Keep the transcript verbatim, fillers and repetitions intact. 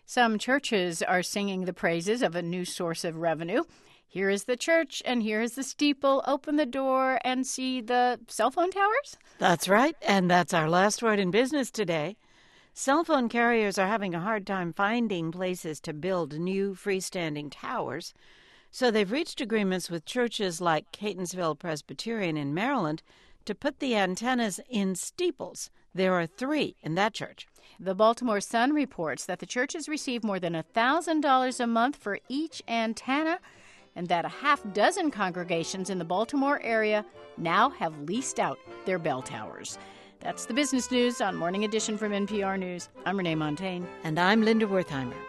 Some churches are singing the praises of a new source of revenue. Here is the church, and here is the steeple. Open the door and see the cell phone towers? That's right, and that's our last word in business today. Cell phone carriers are having a hard time finding places to build new freestanding towers, so they've reached agreements with churches like Catonsville Presbyterian in Maryland to put the antennas in steeples. There are three in that church. The Baltimore Sun reports that the churches receive more than one thousand dollars a month for each antenna, and that a half dozen congregations in the Baltimore area now have leased out their bell towers. That's the business news on Morning Edition from N P R News. I'm Renee Montagne. And I'm Linda Wertheimer.